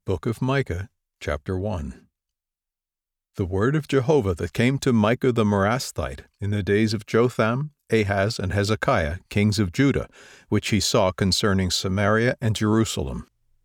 Book of Micah, chapter 1. The word of Jehovah that came to Micah the Morasthite in the days of Jotham, Ahaz, and Hezekiah, kings of Judah, which he saw concerning Samaria and Jerusalem.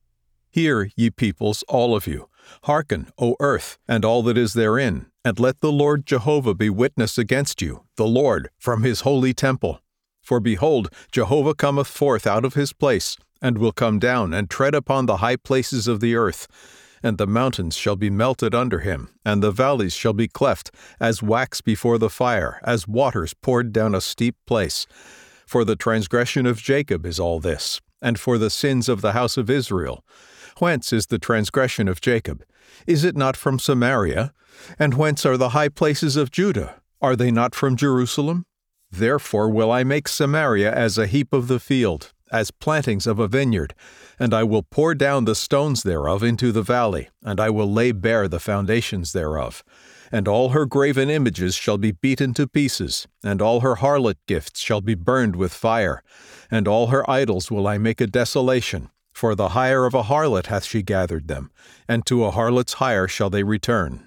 Hear, ye peoples, all of you. Hearken, O earth, and all that is therein, and let the Lord Jehovah be witness against you, the Lord, from his holy temple. For behold, Jehovah cometh forth out of his place, and will come down and tread upon the high places of the earth. And the mountains shall be melted under him, and the valleys shall be cleft, as wax before the fire, as waters poured down a steep place. For the transgression of Jacob is all this, and for the sins of the house of Israel. Whence is the transgression of Jacob? Is it not from Samaria? And whence are the high places of Judah? Are they not from Jerusalem? Therefore will I make Samaria as a heap of the field, as plantings of a vineyard, and I will pour down the stones thereof into the valley, and I will lay bare the foundations thereof. And all her graven images shall be beaten to pieces, and all her harlot gifts shall be burned with fire, and all her idols will I make a desolation. For the hire of a harlot hath she gathered them, and to a harlot's hire shall they return.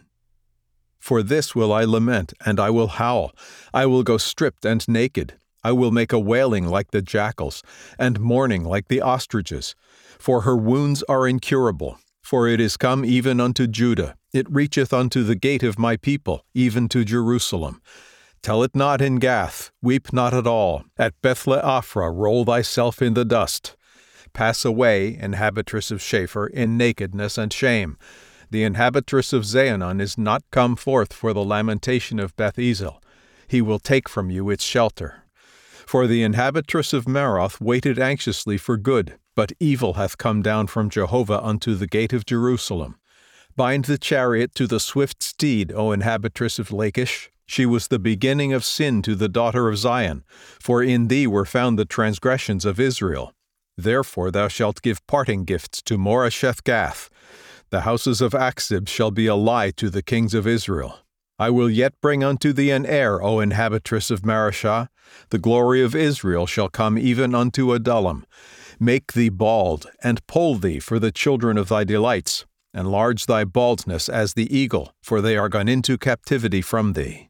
For this will I lament, and I will howl. I will go stripped and naked. I will make a wailing like the jackals, and mourning like the ostriches. For her wounds are incurable. For it is come even unto Judah. It reacheth unto the gate of my people, even to Jerusalem. Tell it not in Gath, weep not at all. At Beth-le-Aphrah roll thyself in the dust. Pass away, inhabitress of Shapher, in nakedness and shame. The inhabitress of Zaanann is not come forth for the lamentation of Beth-ezel. He will take from you its shelter. For the inhabitress of Maroth waited anxiously for good, but evil hath come down from Jehovah unto the gate of Jerusalem. Bind the chariot to the swift steed, O inhabitress of Lachish. She was the beginning of sin to the daughter of Zion, for in thee were found the transgressions of Israel. Therefore thou shalt give parting gifts to Moresheth-Gath. The houses of Achzib shall be a lie to the kings of Israel. I will yet bring unto thee an heir, O inhabitress of Mareshah. The glory of Israel shall come even unto Adullam. Make thee bald, and poll thee for the children of thy delights. Enlarge thy baldness as the eagle, for they are gone into captivity from thee.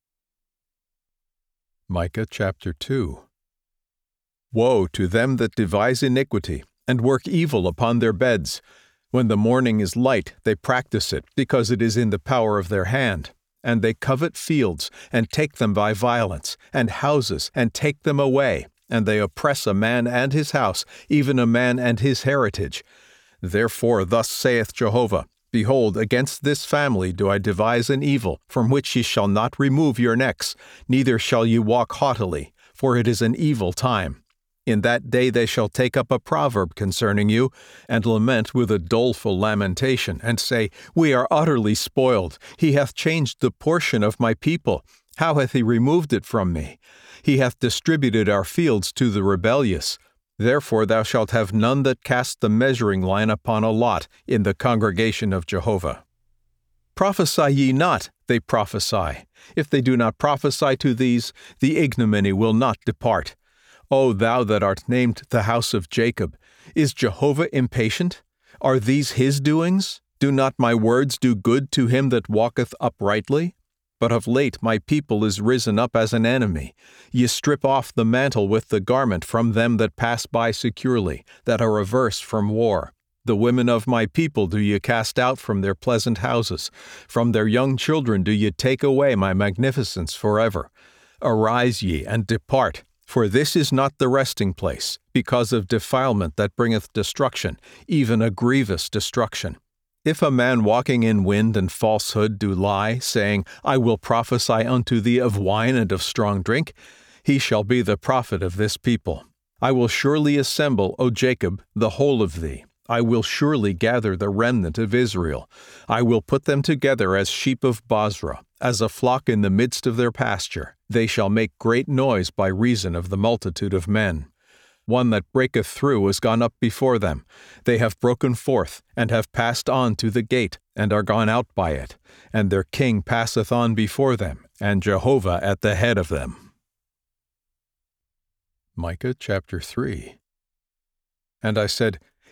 Micah chapter 2. Woe to them that devise iniquity, and work evil upon their beds. When the morning is light, they practice it, because it is in the power of their hand. And they covet fields, and take them by violence, and houses, and take them away. And they oppress a man and his house, even a man and his heritage. Therefore thus saith Jehovah, Behold, against this family do I devise an evil, from which ye shall not remove your necks, neither shall ye walk haughtily, for it is an evil time. In that day they shall take up a proverb concerning you, and lament with a doleful lamentation, and say, We are utterly spoiled. He hath changed the portion of my people. How hath he removed it from me? He hath distributed our fields to the rebellious. Therefore thou shalt have none that cast the measuring line upon a lot in the congregation of Jehovah. Prophesy ye not, they prophesy. If they do not prophesy to these, the ignominy will not depart. O thou that art named the house of Jacob, is Jehovah impatient? Are these his doings? Do not my words do good to him that walketh uprightly? But of late my people is risen up as an enemy. Ye strip off the mantle with the garment from them that pass by securely, that are averse from war. The women of my people do ye cast out from their pleasant houses. From their young children do ye take away my magnificence forever. Arise ye, and depart. For this is not the resting place, because of defilement that bringeth destruction, even a grievous destruction. If a man walking in wind and falsehood do lie, saying, I will prophesy unto thee of wine and of strong drink, he shall be the prophet of this people. I will surely assemble, O Jacob, the whole of thee. I will surely gather the remnant of Israel. I will put them together as sheep of Bozrah, as a flock in the midst of their pasture. They shall make great noise by reason of the multitude of men. One that breaketh through is gone up before them. They have broken forth, and have passed on to the gate, and are gone out by it. And their king passeth on before them, and Jehovah at the head of them. Micah chapter 3. And I said,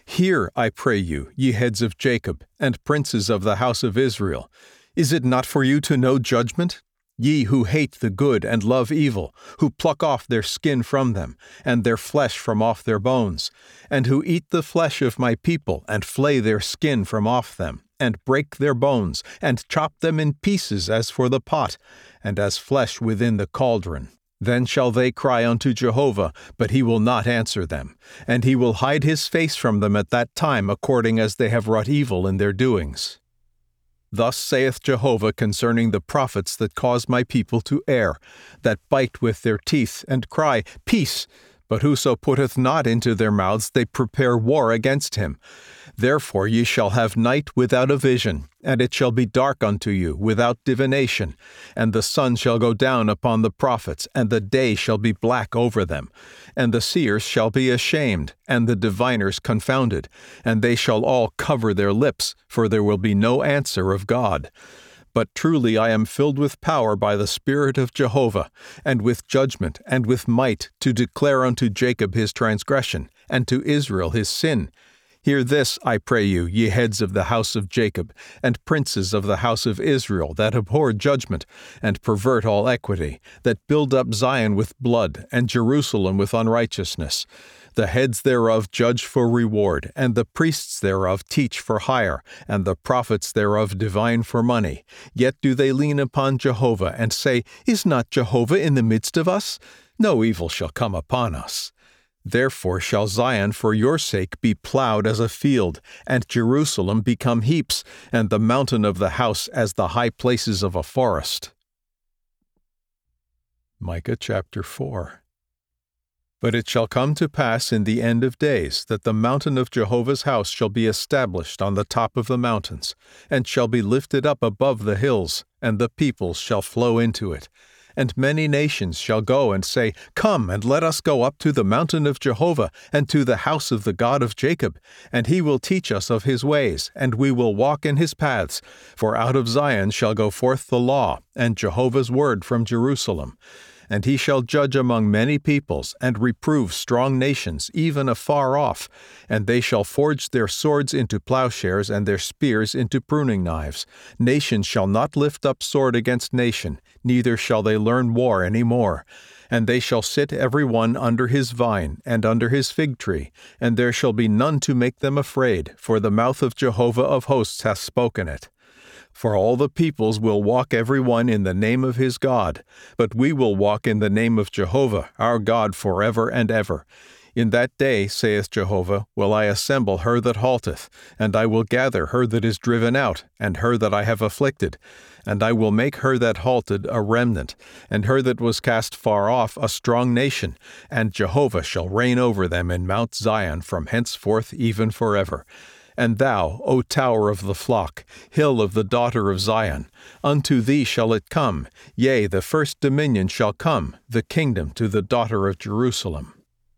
Hear, I pray you, ye heads of Jacob, and princes of the house of Israel. Is it not for you to know judgment? Ye who hate the good and love evil, who pluck off their skin from them, and their flesh from off their bones, and who eat the flesh of my people, and flay their skin from off them, and break their bones, and chop them in pieces as for the pot, and as flesh within the cauldron. Then shall they cry unto Jehovah, but he will not answer them, and he will hide his face from them at that time according as they have wrought evil in their doings. Thus saith Jehovah concerning the prophets that cause my people to err, that bite with their teeth, and cry, Peace! But whoso putteth not into their mouths, they prepare war against him. Therefore ye shall have night without a vision, and it shall be dark unto you without divination, and the sun shall go down upon the prophets, and the day shall be black over them. And the seers shall be ashamed, and the diviners confounded, and they shall all cover their lips, for there will be no answer of God. But truly I am filled with power by the Spirit of Jehovah, and with judgment, and with might, to declare unto Jacob his transgression, and to Israel his sin. Hear this, I pray you, ye heads of the house of Jacob, and princes of the house of Israel, that abhor judgment, and pervert all equity, that build up Zion with blood, and Jerusalem with unrighteousness. The heads thereof judge for reward, and the priests thereof teach for hire, and the prophets thereof divine for money. Yet do they lean upon Jehovah, and say, Is not Jehovah in the midst of us? No evil shall come upon us. Therefore shall Zion for your sake be plowed as a field, and Jerusalem become heaps, and the mountain of the house as the high places of a forest. Micah chapter 4. But it shall come to pass in the end of days that the mountain of Jehovah's house shall be established on the top of the mountains, and shall be lifted up above the hills, and the peoples shall flow into it. And many nations shall go and say, Come, and let us go up to the mountain of Jehovah, and to the house of the God of Jacob, and he will teach us of his ways, and we will walk in his paths. For out of Zion shall go forth the law, and Jehovah's word from Jerusalem. And he shall judge among many peoples, and reprove strong nations, even afar off. And they shall forge their swords into plowshares, and their spears into pruning knives. Nation shall not lift up sword against nation, neither shall they learn war any more. And they shall sit every one under his vine, and under his fig tree, and there shall be none to make them afraid, for the mouth of Jehovah of hosts hath spoken it. For all the peoples will walk every one in the name of his God, but we will walk in the name of Jehovah, our God, forever and ever. In that day, saith Jehovah, will I assemble her that halteth, and I will gather her that is driven out, and her that I have afflicted. And I will make her that halted a remnant, and her that was cast far off a strong nation, and Jehovah shall reign over them in Mount Zion from henceforth even forever. And thou, O tower of the flock, hill of the daughter of Zion, unto thee shall it come, yea, the first dominion shall come, the kingdom to the daughter of Jerusalem.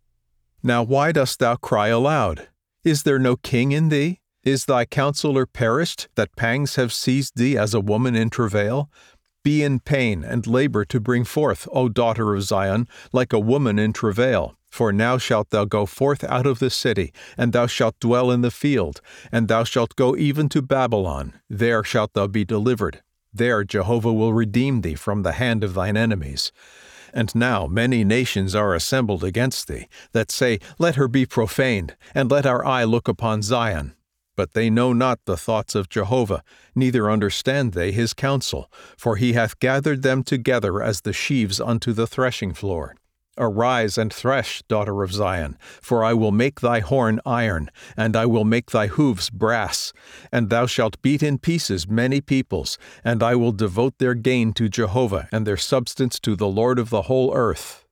Now why dost thou cry aloud? Is there no king in thee? Is thy counselor perished, that pangs have seized thee as a woman in travail? Be in pain and labor to bring forth, O daughter of Zion, like a woman in travail. For now shalt thou go forth out of the city, and thou shalt dwell in the field, and thou shalt go even to Babylon. There shalt thou be delivered. There Jehovah will redeem thee from the hand of thine enemies. And now many nations are assembled against thee, that say, Let her be profaned, and let our eye look upon Zion. But they know not the thoughts of Jehovah, neither understand they his counsel, for he hath gathered them together as the sheaves unto the threshing floor. Arise and thresh, daughter of Zion, for I will make thy horn iron, and I will make thy hoofs brass. And thou shalt beat in pieces many peoples, and I will devote their gain to Jehovah, and their substance to the Lord of the whole earth.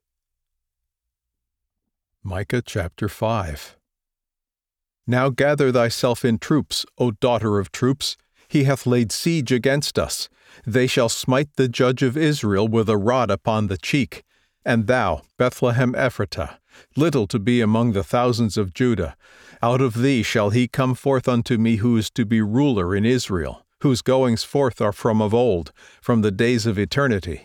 Micah chapter 5. Now gather thyself in troops, O daughter of troops. He hath laid siege against us. They shall smite the judge of Israel with a rod upon the cheek. And thou, Bethlehem Ephratah, little to be among the thousands of Judah, out of thee shall he come forth unto me who is to be ruler in Israel, whose goings forth are from of old, from the days of eternity.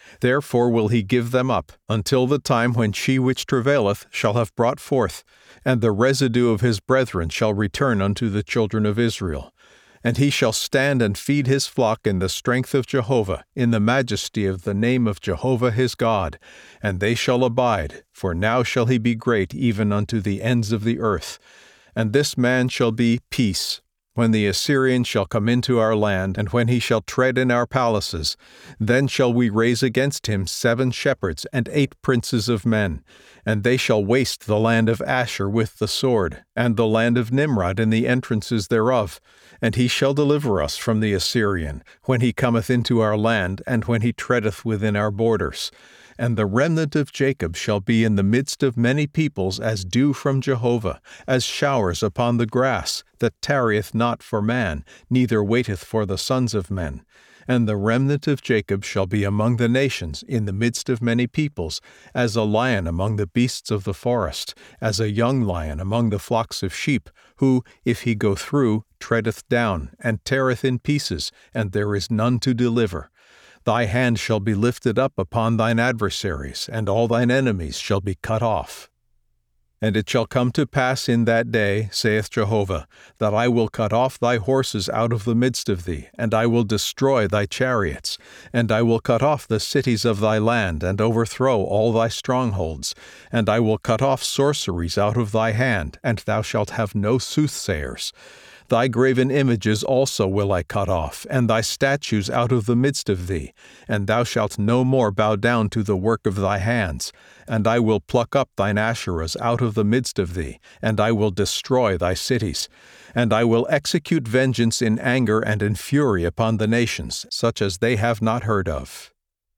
Therefore will he give them up, until the time when she which travaileth shall have brought forth, and the residue of his brethren shall return unto the children of Israel. And he shall stand and feed his flock in the strength of Jehovah, in the majesty of the name of Jehovah his God, and they shall abide, for now shall he be great even unto the ends of the earth. And this man shall be peace, when the Assyrian shall come into our land, and when he shall tread in our palaces. Then shall we raise against him 7 shepherds and 8 princes of men, and they shall waste the land of Asher with the sword, and the land of Nimrod in the entrances thereof. And he shall deliver us from the Assyrian, when he cometh into our land, and when he treadeth within our borders. And the remnant of Jacob shall be in the midst of many peoples as dew from Jehovah, as showers upon the grass, that tarrieth not for man, neither waiteth for the sons of men. And the remnant of Jacob shall be among the nations, in the midst of many peoples, as a lion among the beasts of the forest, as a young lion among the flocks of sheep, who, if he go through, treadeth down, and teareth in pieces, and there is none to deliver. Thy hand shall be lifted up upon thine adversaries, and all thine enemies shall be cut off. And it shall come to pass in that day, saith Jehovah, that I will cut off thy horses out of the midst of thee, and I will destroy thy chariots, and I will cut off the cities of thy land, and overthrow all thy strongholds, and I will cut off sorceries out of thy hand, and thou shalt have no soothsayers. Thy graven images also will I cut off, and thy statues out of the midst of thee, and thou shalt no more bow down to the work of thy hands. And I will pluck up thine Asherahs out of the midst of thee, and I will destroy thy cities. And I will execute vengeance in anger and in fury upon the nations, such as they have not heard of.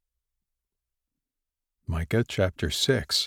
Micah chapter 6.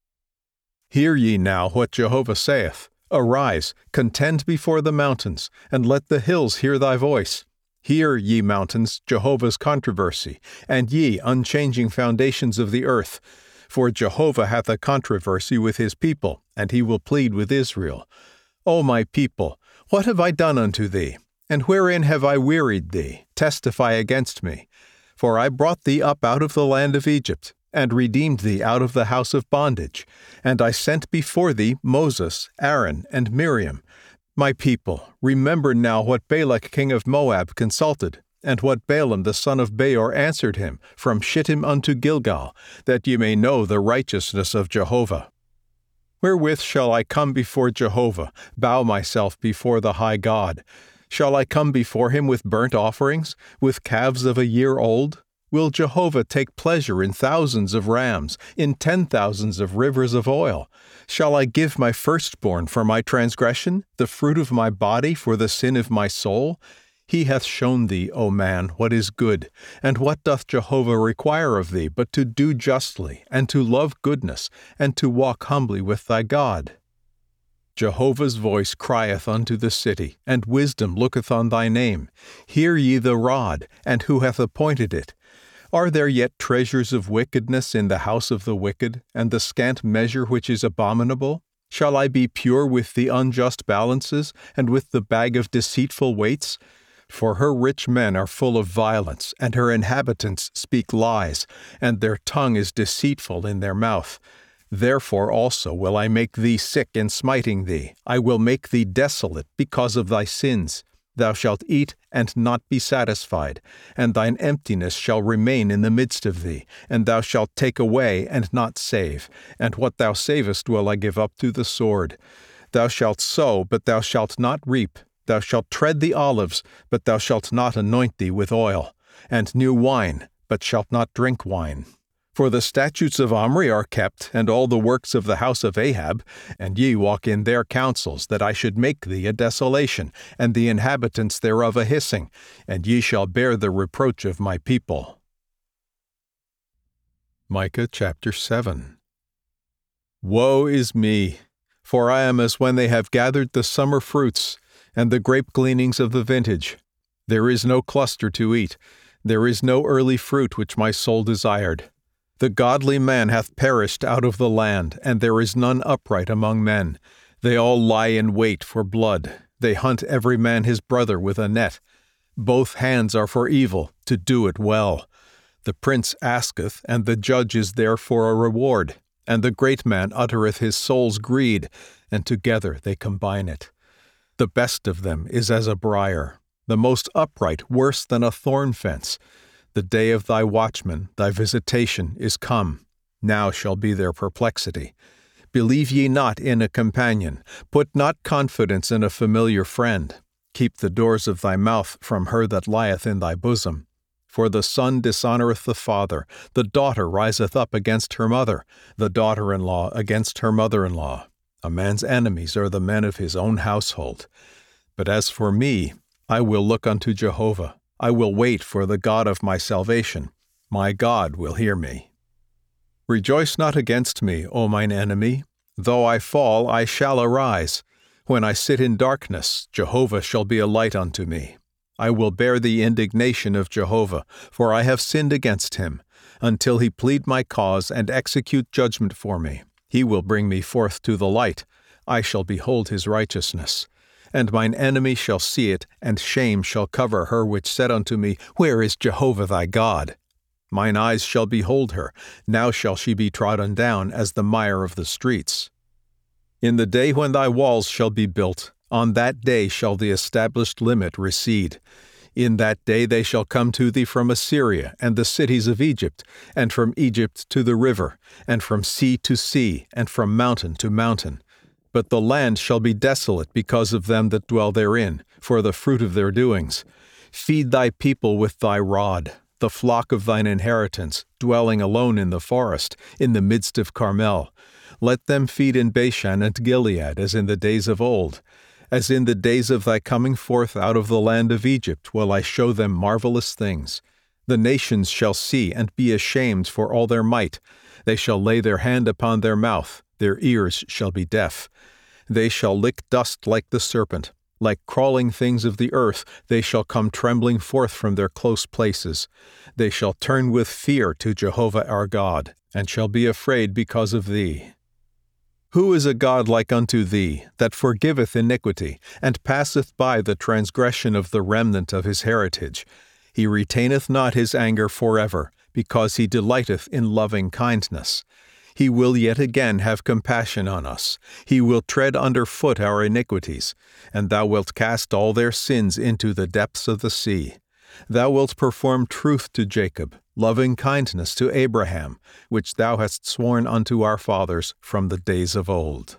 Hear ye now what Jehovah saith. Arise, contend before the mountains, and let the hills hear thy voice. Hear, ye mountains, Jehovah's controversy, and ye unchanging foundations of the earth. For Jehovah hath a controversy with his people, and he will plead with Israel. O my people, what have I done unto thee? And wherein have I wearied thee? Testify against me. For I brought thee up out of the land of Egypt, and redeemed thee out of the house of bondage. And I sent before thee Moses, Aaron, and Miriam. My people, remember now what Balak king of Moab consulted, and what Balaam the son of Beor answered him, from Shittim unto Gilgal, that ye may know the righteousness of Jehovah. Wherewith shall I come before Jehovah, bow myself before the high God? Shall I come before him with burnt offerings, with calves of a year old? Will Jehovah take pleasure in thousands of rams, in 10,000s of rivers of oil? Shall I give my firstborn for my transgression, the fruit of my body for the sin of my soul? He hath shown thee, O man, what is good. And what doth Jehovah require of thee, but to do justly, and to love goodness, and to walk humbly with thy God? Jehovah's voice crieth unto the city, and wisdom looketh on thy name. Hear ye the rod, and who hath appointed it? Are there yet treasures of wickedness in the house of the wicked, and the scant measure which is abominable? Shall I be pure with the unjust balances, and with the bag of deceitful weights? For her rich men are full of violence, and her inhabitants speak lies, and their tongue is deceitful in their mouth. Therefore also will I make thee sick in smiting thee. I will make thee desolate because of thy sins. Thou shalt eat and not be satisfied, and thine emptiness shall remain in the midst of thee, and thou shalt take away and not save, and what thou savest will I give up to the sword. Thou shalt sow, but thou shalt not reap. Thou shalt tread the olives, but thou shalt not anoint thee with oil, and new wine, but shalt not drink wine. For the statutes of Omri are kept, and all the works of the house of Ahab, and ye walk in their counsels, that I should make thee a desolation, and the inhabitants thereof a hissing, and ye shall bear the reproach of my people. Micah chapter 7. Woe is me! For I am as when they have gathered the summer fruits, and the grape gleanings of the vintage. There is no cluster to eat, there is no early fruit which my soul desired. The godly man hath perished out of the land, and there is none upright among men. They all lie in wait for blood. They hunt every man his brother with a net. Both hands are for evil, to do it well. The prince asketh, and the judge is there for a reward, and the great man uttereth his soul's greed, and together they combine it. The best of them is as a briar, the most upright worse than a thorn fence. The day of thy watchman, thy visitation, is come. Now shall be their perplexity. Believe ye not in a companion, put not confidence in a familiar friend. Keep the doors of thy mouth from her that lieth in thy bosom. For the son dishonoureth the father, the daughter riseth up against her mother, the daughter-in-law against her mother-in-law. A man's enemies are the men of his own household. But as for me, I will look unto Jehovah. I will wait for the God of my salvation. My God will hear me. Rejoice not against me, O mine enemy. Though I fall, I shall arise. When I sit in darkness, Jehovah shall be a light unto me. I will bear the indignation of Jehovah, for I have sinned against him. Until he plead my cause and execute judgment for me, he will bring me forth to the light. I shall behold his righteousness. And mine enemy shall see it, and shame shall cover her which said unto me, Where is Jehovah thy God? Mine eyes shall behold her. Now shall she be trodden down as the mire of the streets. In the day when thy walls shall be built, on that day shall the established limit recede. In that day they shall come to thee from Assyria and the cities of Egypt, and from Egypt to the river, and from sea to sea, and from mountain to mountain. But the land shall be desolate because of them that dwell therein, for the fruit of their doings. Feed thy people with thy rod, the flock of thine inheritance, dwelling alone in the forest, in the midst of Carmel. Let them feed in Bashan and Gilead as in the days of old. As in the days of thy coming forth out of the land of Egypt will I show them marvelous things. The nations shall see and be ashamed for all their might. They shall lay their hand upon their mouth, their ears shall be deaf. They shall lick dust like the serpent. Like crawling things of the earth, they shall come trembling forth from their close places. They shall turn with fear to Jehovah our God, and shall be afraid because of thee. Who is a God like unto thee, that forgiveth iniquity, and passeth by the transgression of the remnant of his heritage? He retaineth not his anger forever, because he delighteth in loving kindness. He will yet again have compassion on us. He will tread under foot our iniquities, and thou wilt cast all their sins into the depths of the sea. Thou wilt perform truth to Jacob, loving kindness to Abraham, which thou hast sworn unto our fathers from the days of old.